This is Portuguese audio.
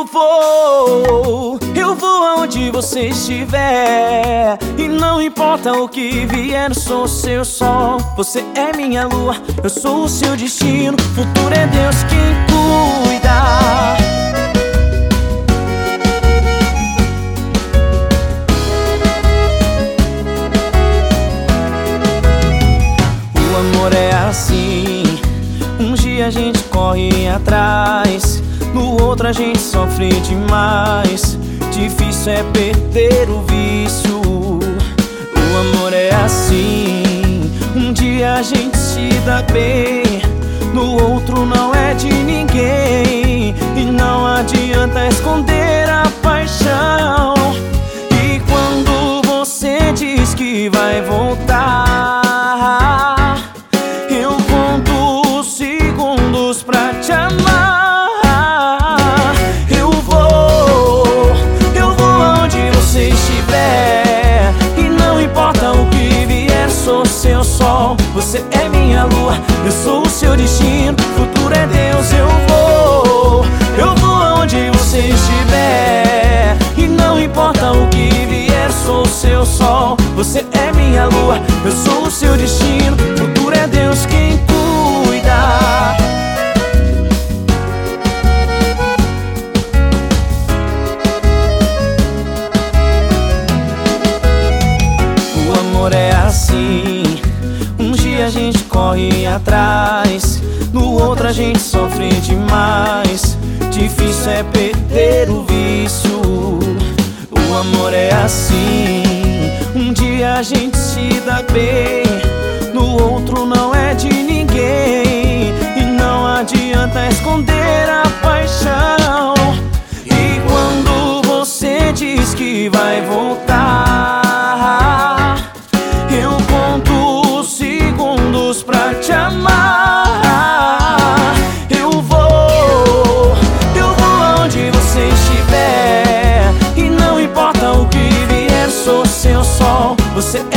Eu vou aonde você estiver. E não importa o que vier, eu sou o seu sol. Você é minha lua, eu sou o seu destino. Futuro é Deus quem cuida. O amor é assim, um dia a gente corre atrás, no outro a gente sofre demais. Difícil é perder o vício. O amor é assim, um dia a gente se dá bem, no outro não é de ninguém. E não adianta esconder a paixão. E quando você diz que vai voltar, eu conto os segundos pra te amar. Eu vou aonde você estiver. E não importa o que vier, sou seu sol. Você é minha lua, eu sou o seu destino. Futuro é Deus, eu vou aonde você estiver. E não importa o que vier, sou o seu sol. Você é minha lua, eu sou o seu destino. Futuro é Deus quem cuida. O amor é assim, um dia a gente corre atrás, no outro a gente sofre demais. Difícil é perder o vício. O amor é assim, um dia a gente se dá bem, no outro não é de ninguém. E não adianta esconder a paixão. E quando você diz que vai voltar, eu conto os segundos pra te amar. Eu vou aonde você estiver. E não importa o que vier, sou seu sol. Você é